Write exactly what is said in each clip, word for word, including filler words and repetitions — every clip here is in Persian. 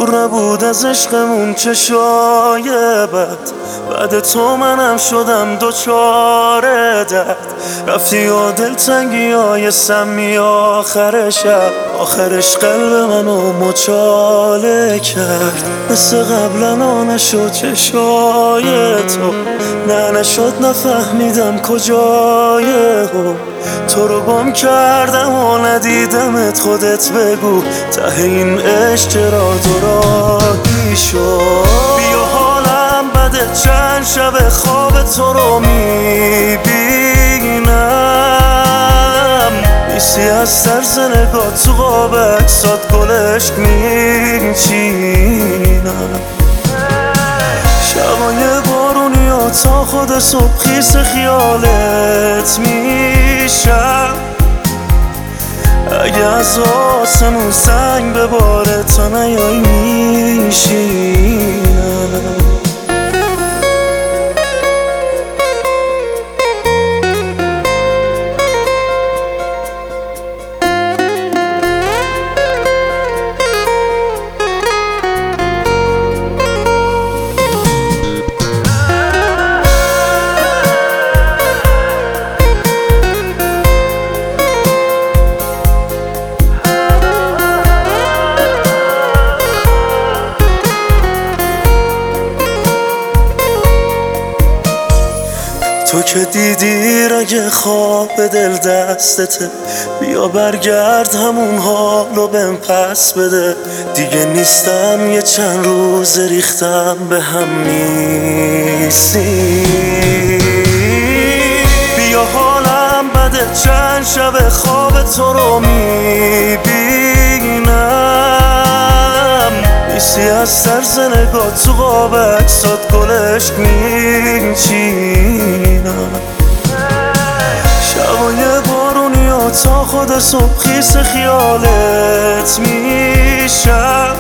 دور نبود از عشقمون چشای بد، بعد تو منم شدم دوچار درد. رفتی و دلتنگی های سمی آخر شب، آخرش قلب منو مچاله کرد. مثل قبلا نشد چشای تو، نه نشد نفهمیدم کجای هم. تو رو گم کردم و ندیدمت، خودت بگو ته این عشق چرا دوراهی شد. بیا حالم بده، چند شب خواب تو رو میبینم، نیستی از سرز نگاه تو قاب اکسات گلش میچینم. شبای بارونی و تا خود صبح خیس خیالت میشم. اگه از آسمون سنگ بباره تا نیای میشینم. تو که دیدی رگ خواب دل دستته، بیا برگرد همون حالو بهم پس بده. دیگه نیستم یه چند روز ریختم به هم نیستی. بیا حالم بده، چند شب خواب تو رو میبینم، نیستی از سرز نگاه تو قاب اکسات گلش میچینم. شبای بارونی و تا خود صبح خیس خیالت میشم.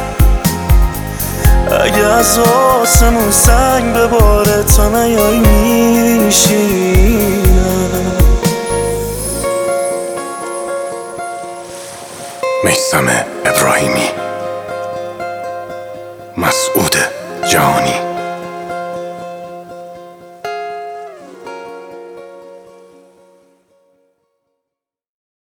اگه از آسمون سنگ بباره تا نیای میشینم. میثم ابراهیمی، مسعود جهانی.